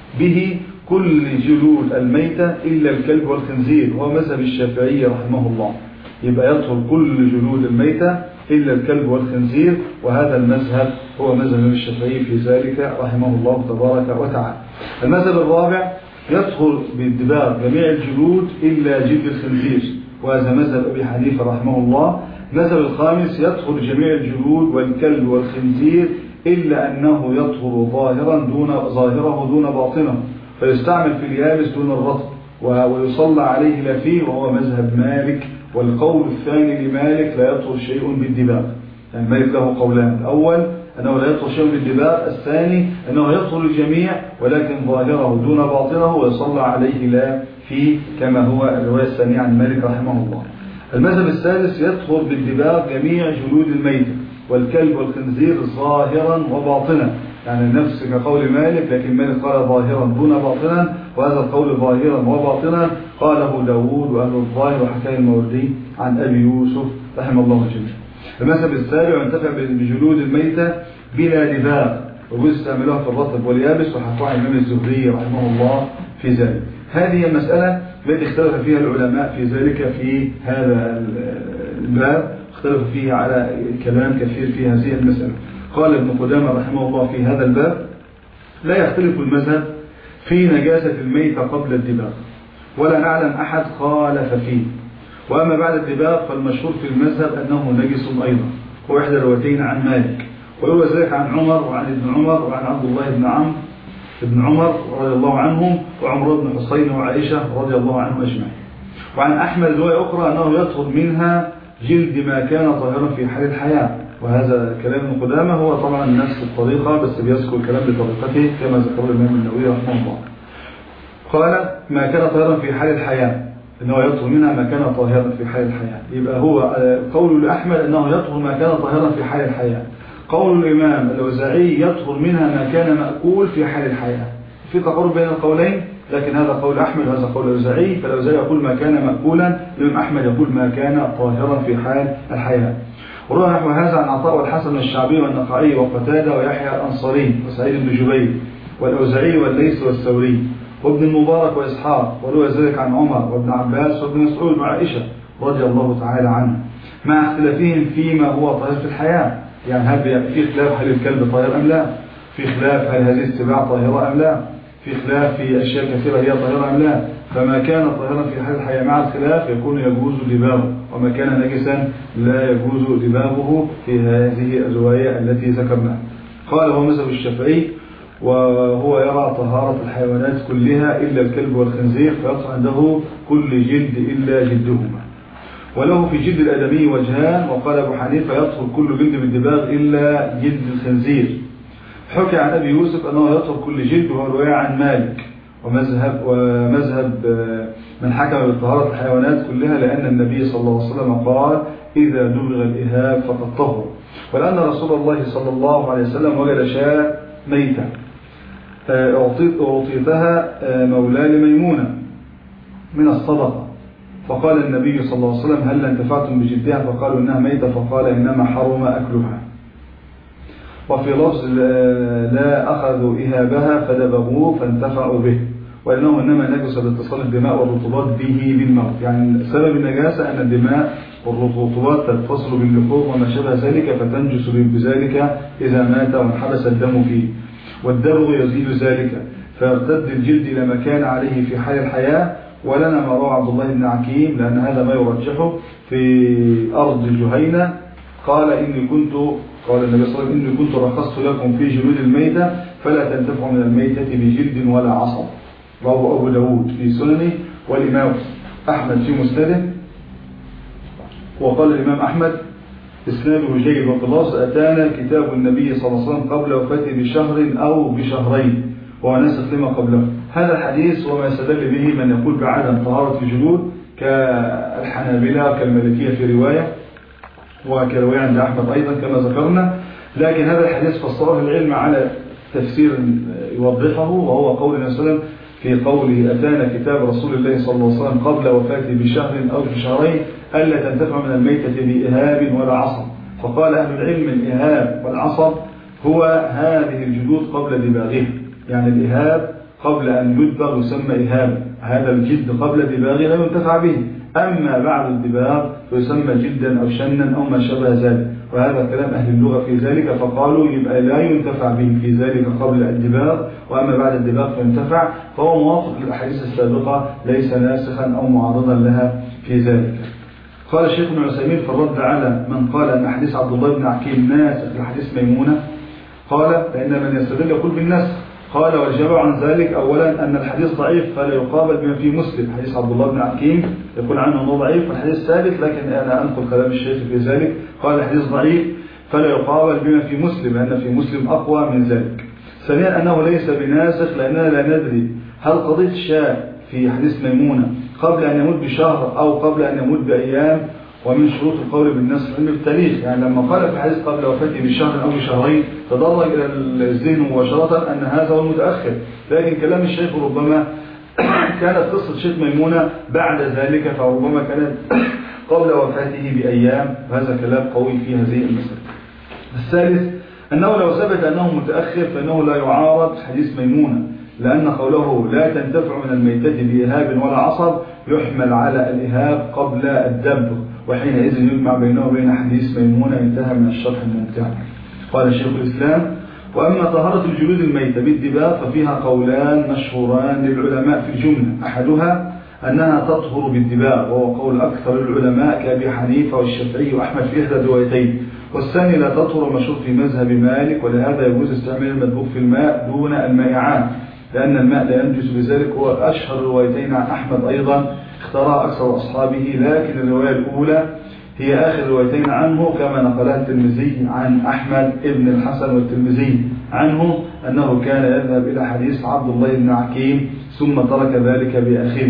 [SPEAKER 4] به كل جلود الميتة إلا الكلب والخنزير، وهو مذهب الشافعي رحمه الله. يبقى يطهر كل جلود الميتة إلا الكلب والخنزير، وهذا المذهب هو مذهب الشافعي في ذلك رحمه الله تبارك وتعالى. المذهب الرابع يطهر بالدباغ جميع الجلود إلا جلد الخنزير، وهذا مذهب أبي حنيفة رحمه الله. المذهب الخامس يطهر جميع الجلود والكلب والخنزير إلا أنه يطهر ظاهرا دون ظاهره دون باطنه، فيستعمل في اليابس دون الرطب ويصلى عليه لا فيه، وهو مذهب مالك. والقول الثاني لمالك لا يطهر شيء بالدباغ، يعني مالك له قولان: الأول أنه لا يطهر شيء بالدباغ، الثاني أنه يطهر الجميع ولكن ظاهره دون باطنه ويصلى عليه لا فيه، كما هو الرواية الثانية عن مالك رحمه الله. المذهب الثالث يطهر بالدباغ جميع جلود الميتة والكلب والخنزير ظاهرا وباطنا، يعني نفس كقول مالك، لكن مالك قال ظاهرا دون باطنا، وهذا القول ظاهرا وباطنا قاله داود وأهل الظاهر وحكاه الموردي عن أبي يوسف رحمه الله جميعا. المذهب السابع ينتفع بجلود الميتة بلا دباغ، وجوز استعملوها في الرطب واليابس، وحكوا عن الإمام الزهري رحمه الله في ذلك. هذه المسألة التي اختلف فيها العلماء في ذلك في هذا الباب، اختلف فيه على كلام كثير في هذه المسألة. قال ابن قدامة رحمه الله في هذا الباب: لا يختلف المذهب في نجاسة الميت قبل الدباغ، ولا نعلم أحد خالف فيه، وأما بعد الدباغ فالمشهور في المذهب أنه نجس أيضا، هو إحدى الروايتين عن مالك، ويروى ذلك عن عمر وعن ابن عمر وعن عبد الله بن عمرو ابن عمر رضي الله عنهم وعمر بن حسين وعائشة رضي الله عنهم أجمعين. وعن أحمد رواية أخرى أنه يطهر منها جلد ما كان طاهرا في حال الحياة، وهذا كلام ابن قدامة هو طبعا نفس الطريقة بس بيذكر الكلام بطريقته كما ذكر الإمام النووي رحمه الله. قال ما كان طاهرا في حال الحياة، أنه يطهر منها ما كان طاهرا في حال الحياة. يبقى هو قول لأحمد أنه يطهر ما كان طاهرا في حال الحياة. قول الإمام الأوزاعي يطهر منها ما كان مأكول في حال الحياة. في تقارب بين القولين، لكن هذا قول أحمد وهذا قول الأوزاعي. فالأوزاعي يقول ما كان مأكولا، الإمام أحمد يقول ما كان طاهرا في حال الحياة. وروى نحو هذا عن عطاء والحسن الشعبي والنخعي وقتادة ويحيى الأنصاري وسعيد بن جبير والأوزاعي والليث والثوري وابن المبارك وإسحاق، وروى ذلك عن عمر وابن عباس وابن مسعود وعائشة رضي الله تعالى عنه، مع اختلافهم فيما هو طاهر في الحياة. يعني هل في خلاف هل الكلب طاهر أم لا؟ في خلاف هل هذه السباع طاهرة أم لا؟ في خلاف في أشياء كثيرة هي طاهرة أم لا؟ فما كان طاهرا في حال الحياة مع الخلاف يكون يجوز دباغه، وما كان نجسا لا يجوز دباغه في هذه الرواية التي ذكرناها. قال هو مذهب الشافعي، وهو يرى طهارة الحيوانات كلها إلا الكلب والخنزير، فيطهر عنده كل جلد إلا جلدهما. وله في جلد الآدمي وجهان، وقال أبو حنيفة يطهر كل جلد بالدباغ إلا جلد الخنزير. حكى عن أبي يوسف أنه يطهر كل جلد، وهو رواية عن مالك ومذهب ومذهب من حكم بالطهارة الحيوانات كلها، لأن النبي صلى الله عليه وسلم قال إذا دبغ الإهاب فقد طهر. ولأن رسول الله صلى الله عليه وسلم وجد شاة ميتة أعطيتها مولاه لميمونة من الصدقة، فقال النبي صلى الله عليه وسلم هل انتفعتم بجلدها؟ فقالوا إنها ميتة، فقال إنما حرم أكلها. وفي لفظ لا أخذوا إهابها فدبغوه فانتفعوا به، وإنه إنما نجس باتصال الدماء والرطوبات به بالموت. يعني سبب النجاسة أن الدماء والرطوبات تتصل باللحوم وما شابه ذلك فتنجس بذلك إذا مات وانحبس الدم فيه، والدبغ يزيل ذلك فيرتد الجلد إلى ما كان عليه في حال الحياة. ولنا ما روى عبد الله بن عكيم، لأن هذا ما يرجحه، في أرض جهينة قال إني كنت قال النبي صلى الله عليه وسلم إني كنت رخصت لكم في جلود الميتة فلا تنتفعوا من الميتة بجلد ولا عصب. رواه أبو داود في سننه والإمام أحمد في مسنده. وقال الإمام أحمد إسناده جيد وخلاص أتانا كتاب النبي صلى الله عليه وسلم قبل وفاته بشهر أو بشهرين وهو ناسخ لما قبله. هذا الحديث وما يستدل به من يقول بعدم طهارة الجلود كالحنابلة كالمالكية في رواية، وكرواية عند أحمد أيضا كما ذكرنا. لكن هذا الحديث فسره العلم على تفسير يوضحه، وهو قول النبي صلى الله عليه وسلم في قوله أتانا كتاب رسول الله صلى الله عليه وسلم قبل وفاته بشهر أو بشهرين ألا تنتفع من الميتة بإهاب ولا عصب. فقال أهل العلم الإهاب والعصب هو هذه الجلود قبل دباغها، يعني الإهاب قبل أن يدبغ يسمى إهاب، هذا الجلد قبل دباغه لا ينتفع به، أما بعد الدباغ فيسمى جلدا أو شنا أو ما شابه ذلك، وهذا كلام أهل اللغة في ذلك، فقالوا يبقى لا ينتفع به في ذلك قبل الدباغ، وأما بعد الدباغ فينتفع، فهو موافق للأحاديث السابقة ليس ناسخا أو معارضا لها في ذلك. قال الشيخ ابن عثيمين في الرد على من قال أن حديث عبد الله بن عكيم ناسخ لحديث ميمونة، قال لأن من يستدل يقول بالنسخ. قال والجواب عن ذلك أولا أن الحديث ضعيف فلا يقابل بما فيه مسلم، حديث عبد الله بن عكيم يقول عنه أنه ضعيف والحديث ثابت، لكن أنا أنقل كلام الشيخ في ذلك، قال الحديث ضعيف فلا يقابل بما فيه مسلم لأن في مسلم أقوى من ذلك. ثانيا أنه ليس بناسخ لأننا لا ندري هل قضية الشاة في حديث ميمونة قبل أن يموت بشهر أو قبل أن يموت بأيام، ومن شروط القول بالنسخ علم التاريخ، يعني لما قال في الحديث قبل وفاته بشهر أو بشهرين تدرج إلى الذهن مباشرة أن هذا هو المتأخر، لكن كلام الشيخ ربما كانت قصة شيخ ميمونة بعد ذلك، فربما كانت قبل وفاته بأيام، وهذا كلام قوي في هذه المسألة. الثالث أنه لو ثبت أنه متأخر فإنه لا يعارض حديث ميمونة، لأن قوله لا تنتفع من الميتة بإهاب ولا عصب يحمل على الإهاب قبل الدبغ، وحينئذ يجمع بينه وبين حديث ميمونة. انتهى من الشرح الممتع. قال شيخ الإسلام: وأما طهارة الجلود الميتة بالدباغ ففيها قولان مشهوران للعلماء في الجملة، أحدها أنها تطهر بالدباغ وهو قول أكثر العلماء كأبي حنيفة والشافعي وأحمد في إحدى الروايتين، والثاني لا تطهر مشهور في مذهب مالك، ولهذا يجوز استعمال المدبوغ في الماء دون المائعات لأن الماء لا ينجس بذلك، هو أشهر الروايتين عن أحمد أيضا اختارها أكثر أصحابه، لكن الرواية الأولى هي آخر روايتين عنه كما نقلها الترمذي عن أحمد ابن الحسن والترمذي عنه أنه كان يذهب إلى حديث عبد الله بن عكيم ثم ترك ذلك بآخره.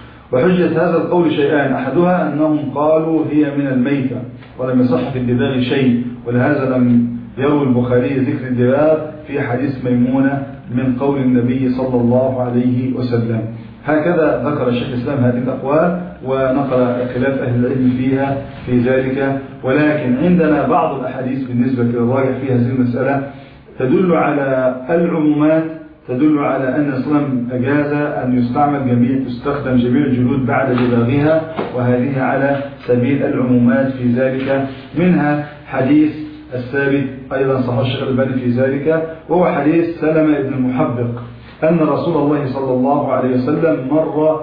[SPEAKER 4] وحجة هذا القول شيئان، أحدها أنهم قالوا هي من الميتة ولم يصح في الدباغ شيء، ولهذا لم يروي البخاري ذكر الدباغ في حديث ميمونة من قول النبي صلى الله عليه وسلم. هكذا ذكر الشيخ الإسلام هذه الأقوال ونقل خلاف أهل العلم فيها في ذلك، ولكن عندنا بعض الأحاديث بالنسبة للراجح في هذه المسألة تدل على العمومات، تدل على أن الإسلام أجاز أن يستعمل جميع تستخدم جميع الجلود بعد دباغها، وهذه على سبيل العمومات في ذلك. منها حديث الثابت أيضا صحيح الشيخ الألباني في ذلك، وهو حديث سلمة بن المحبق أن رسول الله صلى الله عليه وسلم مر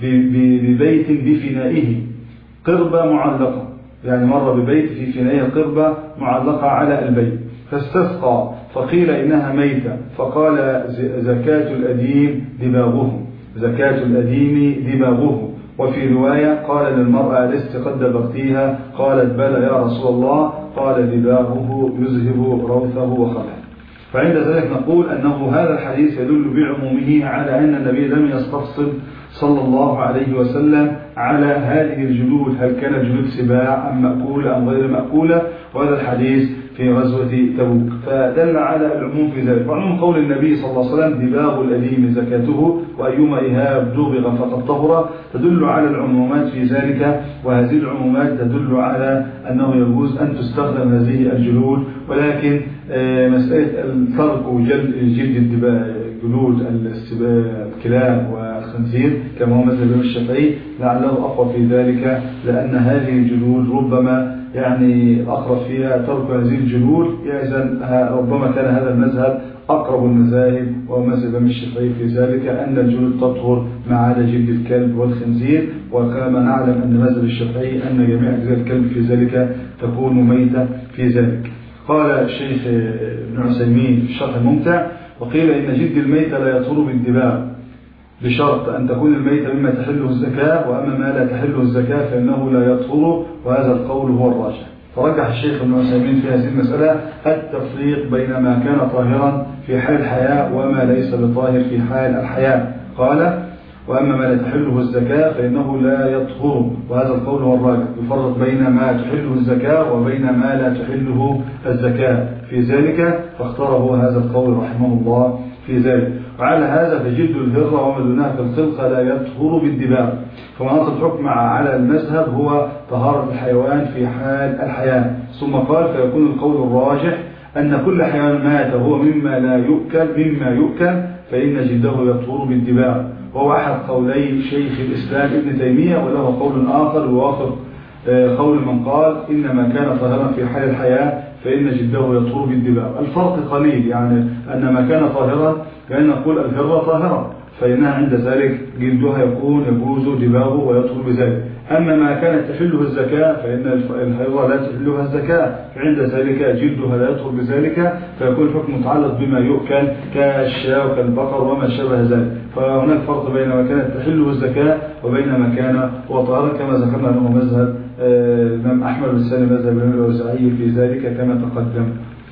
[SPEAKER 4] ببيت بفنائه قربة معلقة، يعني مر ببيت في فنائه قربة معلقة على البيت فاستسقى فقيل إنها ميتة، فقال زكاة الأديم دباغه، زكاة الأديم دباغه. وفي رواية قال للمرأة لست قد دبغتيها؟ قالت بلى يا رسول الله، قال دباغه يذهب روثه وخبثه. فعند ذلك نقول أنه هذا الحديث يدل بعمومه على أن النبي لم يستفصل صلى الله عليه وسلم على هذه الجلود، هل كانت جلود سباع أم مأكولة أم غير مأكولة، وهذا الحديث في غزوة تبوك، فدل على العموم في ذلك. وعموم قول النبي صلى الله عليه وسلم دباغ الأديم زكاته وأيما إهاب دبغ فقد طهر تدل على العمومات في ذلك، وهذه العمومات تدل على أنه يجوز أن تستخدم هذه الجلود، ولكن مسألة الترك جلد جلود الكلاب والخنزير كما هو مذهب الإمام الشافعي لعله أقوى في ذلك، لأن هذه الجلود ربما يعني أقرب فيها ترك هذه الجلود، إذن ربما كان هذا المذهب أقرب المذاهب ومذهب الإمام الشافعي في ذلك أن الجلود تطهر ما عدا جلد الكلب والخنزير، وكما نعلم أن مذهب الشافعي أن جميع أجزاء الكلب في ذلك تكون ميتة في ذلك. قال الشيخ ابن عثيمين في الشرح الممتع: وقيل إن جلد الميتة لا يطهر بالدباغ بشرط أن تكون الميتة مما تحله الزكاة، وأما ما لا تحله الزكاة فإنه لا يطهر، وهذا القول هو الراجح. فرجح الشيخ ابن عثيمين في هذه المسألة التفريق بين ما كان طاهرا في حال الحياة وما ليس بطاهر في حال الحياة. قال: وأما ما لا تحله الزكاة فإنه لا يطهر، وهذا القول هو الراجح. يفرق بين ما تحله الزكاة وبين ما لا تحله الزكاة في ذلك، فاختاره هذا القول رحمه الله في ذلك. وعلى هذا فجلد الهرة وما دونها في الخلقة لا يطهر بالدباغ. فمناط الحكم على المذهب هو طهارة الحيوان في حال الحياة. ثم قال فيكون القول الراجح أن كل حيوان مات وهو مما لا يؤكل مما يؤكل فإن جلده يطهر بالدباغ، وهو أحد قولي شيخ الإسلام ابن تيمية، وله قول آخر يوافق قول من قال إنما كان طاهرا في حال الحياة فإن جلده يطهر بالدباغ. الفرق قليل، يعني أن ما كان طاهرا كأن نقول الهرة طاهرة فإنها عند ذلك جلدها يكون يجوز دباغه ويطهر بذلك. أما ما كانت تحله الزكاة فإن الهرة لا تحلها الزكاة، فعند ذلك جلدها لا يطهر بذلك، فيكون الحكم متعلق بما يؤكل كالشاة وكالبقر وما شابه ذلك. فهناك فرق بين ما كانت تحله الزكاة وبين ما كان وطهرا، كما ذكرنا أنه مذهب الإمام أحمد والثاني مذهب الإمام الأوزاعي في ذلك كما تقدم.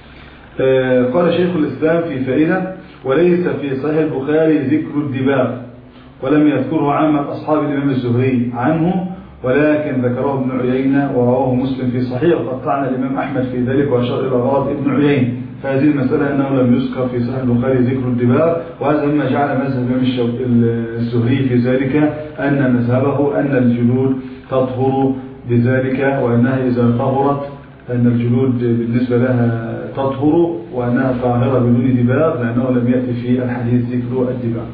[SPEAKER 4] قال شيخ الإسلام في فائدة: وليس في صحيح البخاري ذكر الدباغ، ولم يذكره عامة أصحاب الإمام الزهري عنه، ولكن ذكره ابن عيينة ورواه مسلم في صحيح، وقطعنا الإمام أحمد في ذلك وأشار إلى غلط ابن عيينة. فهذه المسألة أنه لم يذكر في صحيح البخاري ذكر الدباغ، وهذا مما جعل مذهب الإمام الزهري في ذلك أن مذهبه أن الجلود تطهر بذلك، وأنها إذا طهرت أن الجلود بالنسبة لها تطهر وأنها طاهرة بدون دباغ، لأنه لم يأتي في الحديث ذكر الدباغ.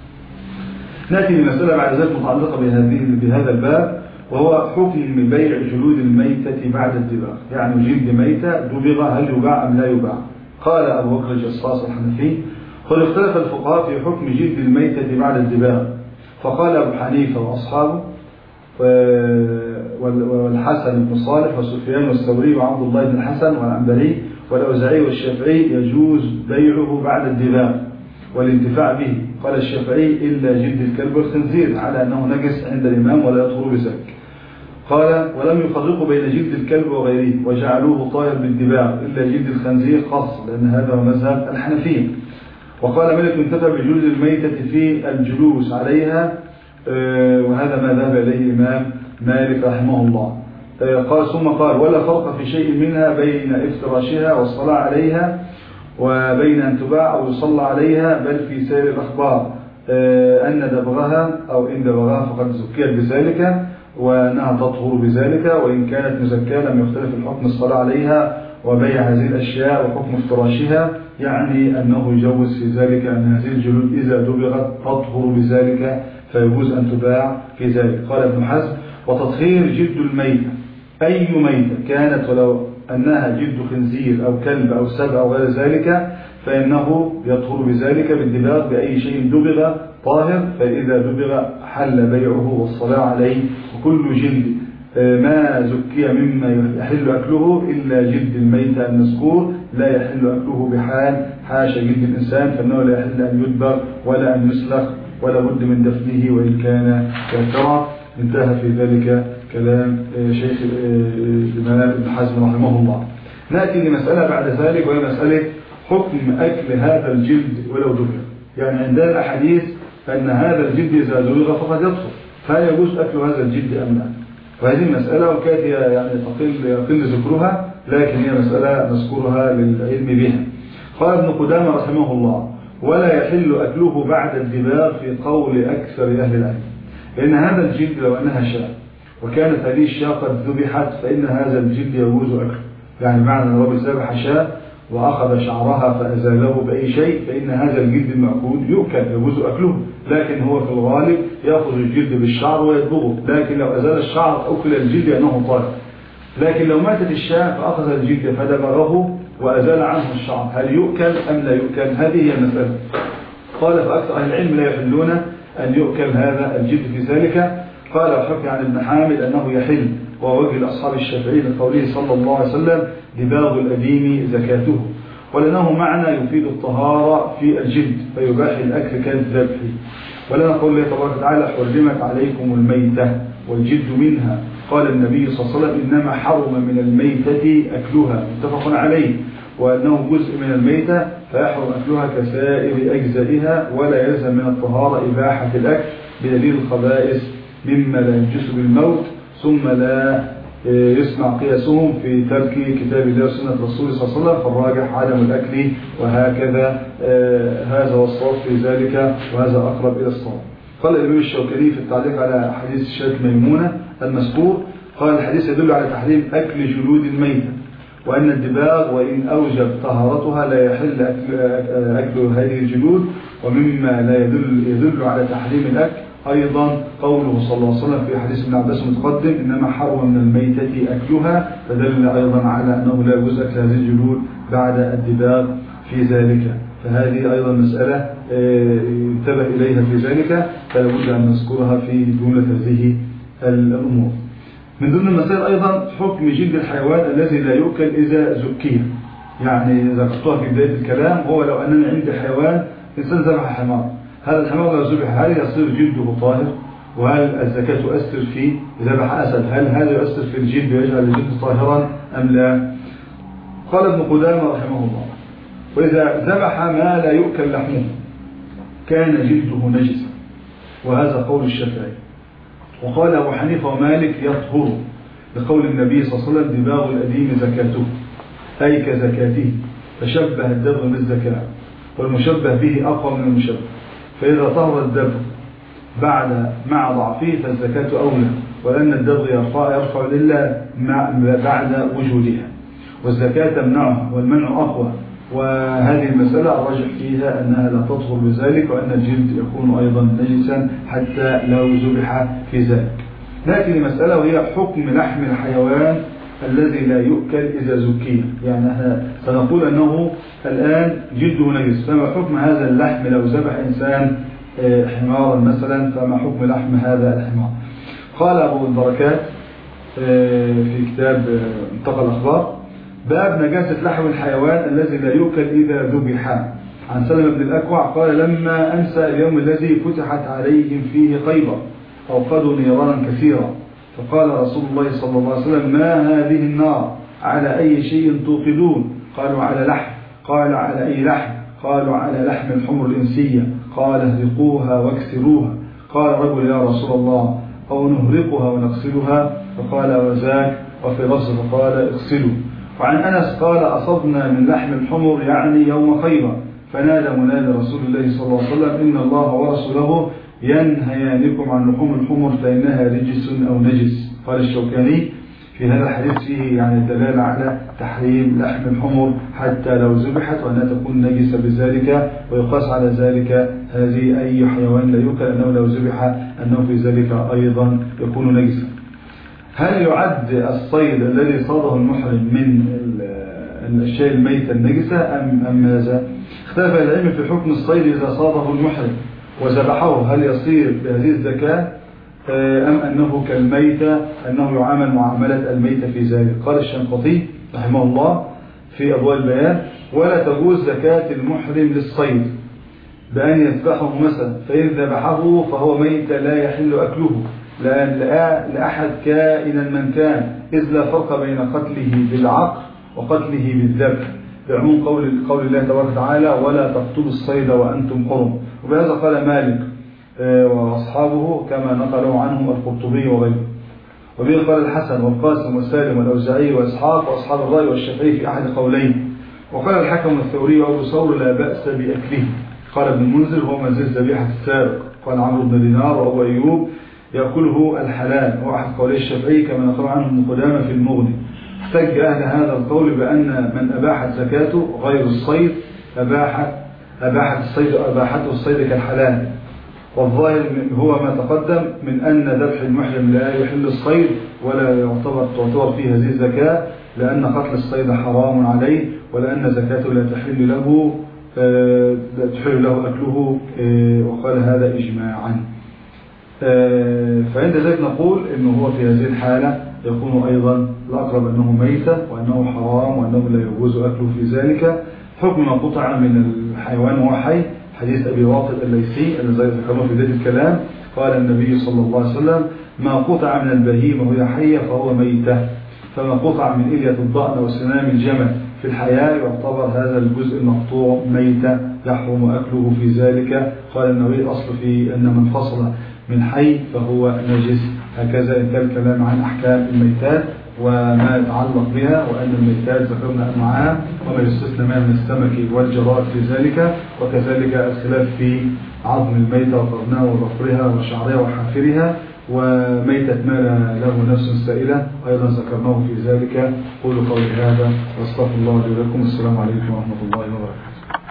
[SPEAKER 4] نأتي لمسألة بعد ذلك متعلقة بهذه بهذا الباب، وهو حكم بيع جلود الميتة بعد الدباغ. يعني جلد ميتة دبغ هل يباع أم لا يباع؟ قال أبو بكر الجصاص الحنفي: قد اختلف الفقهاء في حكم جلد الميتة بعد الدباغ، فقال أبو حنيفة وأصحابه والحسن بن صالح وسفيان والثوري وعبد الله بن الحسن والعنبري والأوزاعي والشافعي يجوز بيعه بعد الدباغ والانتفاع به. قال الشافعي: إلا جلد الكلب والخنزير، على أنه نجس عند الإمام ولا يطهر بذلك. قال: ولم يفرقوا بين جلد الكلب وغيره وجعلوه طاهر بالدباغ إلا جلد الخنزير خاص، لأن هذا هو مذهب الحنفية. وقال مالك: انتفع بجلود الميتة في الجلوس عليها، وهذا ما ذهب إليه الإمام مالك رحمه الله. قال ثم قال: ولا فرق في شيء منها بين افتراشها والصلاة عليها وبين أن تباع أو يصلى عليها، بل في سائر الأخبار أن دبغها أو إن دبغها فقد زكيت بذلك وأنها تطهر بذلك، وإن كانت مزكاة لم يختلف الحكم الصلاة عليها وبيع هذه الأشياء وحكم افتراشها، يعني أنه يجوز في ذلك أن هذه الجلود إذا دبغت تطهر بذلك فيجوز أن تباع في ذلك. قال ابن حزم: وتطهير جلد الميتة أي ميتة كانت ولو أنها جلد خنزير أو كلب أو سبع أو غير ذلك فإنه يطهر بذلك بالدباغ بأي شيء دبغ طاهر، فإذا دبغ حل بيعه والصلاة عليه. وكل جلد ما زكي مما يحل أكله إلا جلد الميتة المذكور لا يحل أكله بحال، حاشا جلد الإنسان، فإنه لا يحل أن يدبر ولا أن يسلخ ولا بد من دفنه وإن كان كافرا. انتهى في ذلك كلام شيخ الإمام ابن حزم رحمه الله. نأتي لمسألة بعد ذلك، وهي مسألة حكم أكل هذا الجلد ولو دبغ. يعني عندنا الأحاديث أن هذا الجلد إذا دبغ فقد يطهر، فهل يجوز أكل هذا الجلد أم لا؟ وهذه المسألة وكانت يعني تقل يقل ذكرها، لكن هي مسألة نذكرها للعلم بها. قال ابن قدامة رحمه الله: ولا يحل أكله بعد الدباغ في قول أكثر أهل العلم، لأن هذا الجلد لو أنها شاة وكانت هذه الشاة قد ذبحت فإن هذا الجلد يجوز أكله. يعني معنى أن الرجل ذبح شاة وأخذ شعرها فأزاله بأي شيء فإن هذا الجلد المأكول يؤكل يجوز أكله، لكن هو في الغالب يأخذ الجلد بالشعر ويدبغه، لكن لو أزال الشعر أكل الجلد أنه طاهر. لكن لو ماتت الشاة فأخذ الجلد فدبغه وأزال عنه الشعر، هل يؤكل أم لا يؤكل؟ هذه هي المسألة. قال فأكثر أهل العلم لا يحلون أن يؤكل هذا الجلد في ذلك. قال وحكي عن ابن حامد أنه يحل، ووجه لأصحاب الشافعي لقوله صلى الله عليه وسلم: دباغ الأديم زكاته، ولأنه معنى يفيد الطهارة في الجلد فيباح الأكل كالذبح. ولنا قول الله تبارك وتعالى: حرمت عليكم الميتة والجلد منها، قال النبي صلى الله عليه وسلم: إنما حرم من الميتة أكلها، متفق عليه. وأنه جزء من الميتة فيحرم أكلها كسائر أجزائها، ولا يلزم من الطهارة إباحة الأكل بدليل الخبائث مما لا ينجس بالموت، ثم لا يسمع قياسهم في ترك كتاب الله وسنة رسول صلى الله عليه وسلم، فالراجح عدم الأكل، وهكذا هذا هو الصواب في ذلك، وهذا أقرب إلى الصواب. قال الإمام الشوكاني في التعليق على حديث شاة ميمونة المذكور، قال الحديث يدل على تحريم أكل جلود الميتة، وأن الدباغ وإن أوجب طهارتها لا يحل أكل, أكل هذه الجلود. ومما لا يدل, يدل على تحريم الأكل أيضا قوله صلى الله عليه وسلم في حديث ابن عباس المتقدم إنما حرم من الميتة أكلها، فدل أيضا على أنه لا يجوز أكل هذه الجلود بعد الدباغ في ذلك. فهذه أيضا مسألة ينتبه إليها في ذلك، فلا بد أن نذكرها في جملة هذه الأمور. من ضمن المسائل أيضا حكم جلد الحيوان الذي لا يؤكل إذا زكي. يعني ذكرتها في بداية الكلام، هو لو أنني عندي حيوان إنسان ذبح حمار، هذا الحمار لو ذبح هل يصير جلده طاهر؟ وهل الزكاة تؤثر فيه؟ ذبح أسد هل هذا يؤثر في الجلد ويجعل الجلد طاهرا أم لا؟ قال ابن قدامة رحمه الله: وإذا ذبح ما لا يؤكل لحمه كان جلده نجسا، وهذا قول الشافعي. وقال أبو حنيفة ومالك يطهر، لقول النبي صلى الله عليه وسلم: دباغ الأديم زكاته، أي كزكاته، فشبه الدبغ بالزكاة، والمشبه به أقوى من المشبه، فإذا طهر الدبغ بعد مع ضعفه فالزكاة أولى، ولأن الدبغ يرفع, يرفع لله بعد وجودها، والزكاة تمنعها والمنع أقوى. وهذه المسألة الراجح فيها أنها لا تطهر بذلك، وأن الجلد يكون أيضا نجسا حتى لو ذبح في ذلك. نأتي لمسألة وهي حكم لحم الحيوان الذي لا يؤكل إذا زكي. يعني احنا سنقول أنه الآن جلده نجس، فما حكم هذا اللحم لو ذبح إنسان حمارا مثلا، فما حكم لحم هذا الحمار؟ قال أبو البركات في كتاب منتقى الأخبار: باب نجاسة لحم الحيوان الذي لا يؤكل إذا ذبح. عن سلمة بن الأكوع قال: لما أنسى اليوم الذي فتحت عليهم فيه خيبر أوقدوا نيرانا كثيرا، فقال رسول الله صلى الله عليه وسلم: ما هذه النار؟ على أي شيء توقدون؟ قالوا: على لحم. قال: على أي لحم؟ قالوا: على لحم الحمر الإنسية. قال: اهرقوها واكسروها. قال رجل: يا رسول الله، أو نهرقها ونغسلها؟ فقال: وذاك. وفي لفظ فقال: اغسلوا. وعن أنس قال: أصبنا من لحم الحمر يعني يوم خيبر، فنادى منادى رسول الله صلى الله عليه وسلم: إن الله ورسوله ينهيانكم عن لحوم الحمر فإنها رجس أو نجس. قال الشوكاني: في هذا الحديث فيه يعني الدلالة على تحريم لحم الحمر حتى لو ذبحت، وأنها تكون نجسة بذلك، ويقاس على ذلك هذه أي حيوان لا يؤكل أنه لو ذبح أنه في ذلك أيضا يكون نجسا. هل يعد الصيد الذي صاده المحرم من الأشياء الميتة النجسة أم, أم ماذا؟ اختلف العلم في حكم الصيد إذا صاده المحرم وذبحه، هل يصير بهذه الزكاة أم أنه كالميتة أنه يعامل معاملة الميتة في ذلك؟ قال الشنقطي رحمه الله في أضواء البيان: ولا تجوز زكاة المحرم للصيد بأن يذبحه مثلا، فإن ذبحه فهو ميت لا يحل أكله لأحد كائنا من كان، إذ لا فرق بين قتله بالعقل وقتله بالذبح، بعموم قول قول الله تبارك وتعالى: ولا تقتلوا الصيد وأنتم حرم. وبهذا قال مالك وأصحابه كما نقلوا عنهم القرطبي وغيره. وبه قال الحسن والقاسم والسالم والأوزاعي وإسحاق وأصحاب الرأي والشافعي في أحد قولين. وقال الحكم الثوري وأبو ثور: لا بأس بأكله. قال ابن المنذر: هو منزل ذبيحة السارق. قال عمرو بن دينار وأبو أيوب: يأكله الحلال. وأحد قولي الشافعي كما نقل عنه ابن قدامة في المغني. احتج أهل هذا القول بأن من أباحت زكاته غير الصيد أباحت أباحت الصيد أباحته الصيد كالحلال. والظاهر هو ما تقدم من أن ذبح المحرم لا يحل الصيد ولا يعتبر تعتبر فيه هذه الزكاة، لأن قتل الصيد حرام عليه، ولأن زكاته لا تحل له لا تحل له أكله، وقال هذا إجماعا. فعند ذلك نقول إنه هو في هذه الحالة يكون أيضا الأقرب أنه ميتة وأنه حرام وأنه لا يجوز أكله في ذلك. حكم ما قطع من الحيوان وهو حي، حديث أبي واقد الليثي الذي ذكرناه في بداية الكلام، قال النبي صلى الله عليه وسلم: ما قطع من البهيمة وهي حية فهو ميتة، فما قطع من إلية الضأن وسنام الجمل في الحياة يعتبر هذا الجزء المقطوع ميتة يحرم أكله في ذلك. قال النووي أصل في أن من فصل من حي فهو نجس. هكذا انتهى الكلام عن أحكام الميتات وما يتعلق بها، وأن الميتات ذكرنا أنواعها وما يستثنى منها من السمك والجراد في ذلك، وكذلك الخلاف في عظم الميتة وقرنها وظفرها وشعرها وحافرها، وميتة ما له نفس سائلة أيضا ذكرناه في ذلك. قولوا قولي هذا واستغفر الله لي ولكم. السلام عليكم ورحمة الله وبركاته.